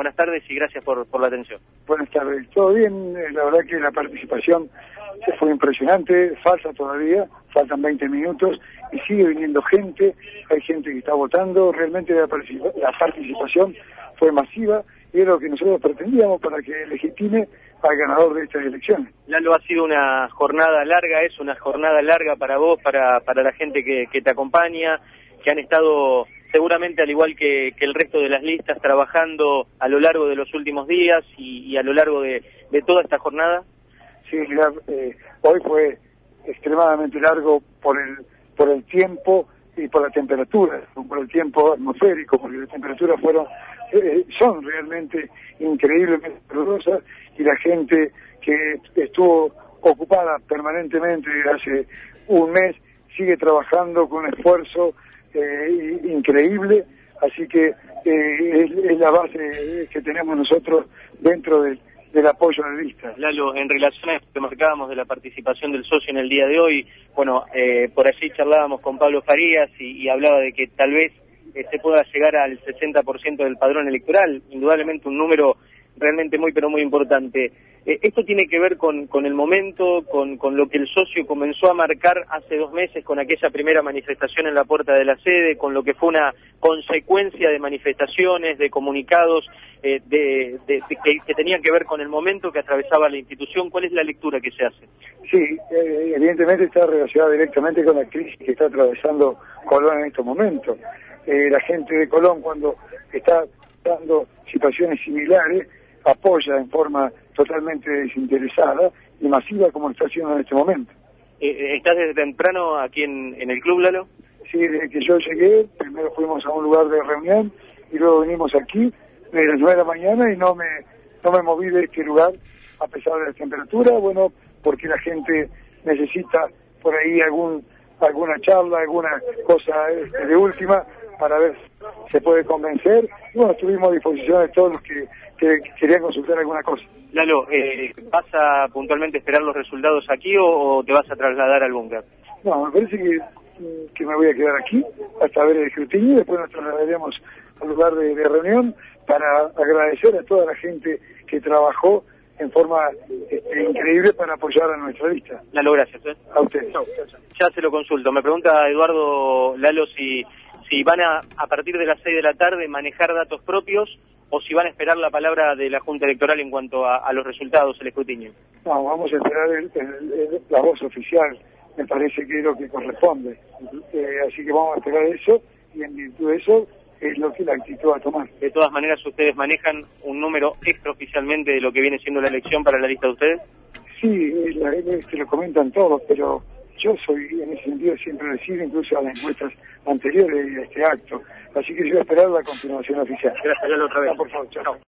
buenas tardes y gracias por la atención. Buenas tardes, todo bien, la verdad que la participación fue impresionante, falta todavía, faltan 20 minutos y sigue viniendo gente, hay gente que está votando, realmente la participación fue masiva y es lo que nosotros pretendíamos para que legitime al ganador de estas elecciones. Lalo, ha sido una jornada larga, es una jornada larga para vos, para la gente que te acompaña, que han estado seguramente al igual que el resto de las listas trabajando a lo largo de los últimos días y a lo largo de toda esta jornada. Sí, mira, hoy fue extremadamente largo por el tiempo y por la temperatura, por el tiempo atmosférico, porque las temperaturas son realmente increíblemente calurosas y la gente que estuvo ocupada permanentemente hace un mes sigue trabajando con un esfuerzo increíble, así que es la base que tenemos nosotros dentro del apoyo a la lista. Lalo, en relación a esto que marcábamos de la participación del socio en el día de hoy, bueno, por allí charlábamos con Pablo Farías y hablaba de que tal vez se pueda llegar al 60% del padrón electoral, indudablemente un número realmente muy pero muy importante. Esto tiene que ver con el momento, con lo que el socio comenzó a marcar hace 2 meses con aquella primera manifestación en la puerta de la sede, con lo que fue una consecuencia de manifestaciones, de comunicados, que tenían que ver con el momento que atravesaba la institución. ¿Cuál es la lectura que se hace? Sí, evidentemente está relacionada directamente con la crisis que está atravesando Colón en estos momentos. La gente de Colón, cuando está dando situaciones similares, apoya en forma totalmente desinteresada y masiva como lo está haciendo en este momento. ¿Estás desde temprano aquí en el club, Lalo? Sí, desde que yo llegué, primero fuimos a un lugar de reunión y luego venimos aquí desde las 9 de la mañana y no me moví de este lugar a pesar de la temperatura, bueno, porque la gente necesita por ahí alguna charla, alguna cosa de última para ver si se puede convencer. Bueno, estuvimos a disposición de todos los que querían consultar alguna cosa. Lalo, ¿vas a puntualmente esperar los resultados aquí o te vas a trasladar al búnker? No, me parece que me voy a quedar aquí hasta ver el escrutinio y después nos trasladaremos al lugar de reunión para agradecer a toda la gente que trabajó en forma increíble para apoyar a nuestra lista. Lalo, gracias. A ustedes. Ya se lo consulto. Me pregunta Eduardo, Lalo, si van a partir de las 6 de la tarde manejar datos propios o si van a esperar la palabra de la Junta Electoral en cuanto a los resultados, el escrutinio. No, vamos a esperar la voz oficial, me parece que es lo que corresponde. Así que vamos a esperar eso y en virtud de eso es lo que la actitud va a tomar. De todas maneras, ¿ustedes manejan un número extraoficialmente de lo que viene siendo la elección para la lista de ustedes? Sí, se lo comentan todos, pero yo soy en ese sentido siempre decido, incluso a las encuestas anteriores a este acto. Así que yo voy a esperar la continuación oficial. Gracias, Lalo, otra vez. Por favor, chao.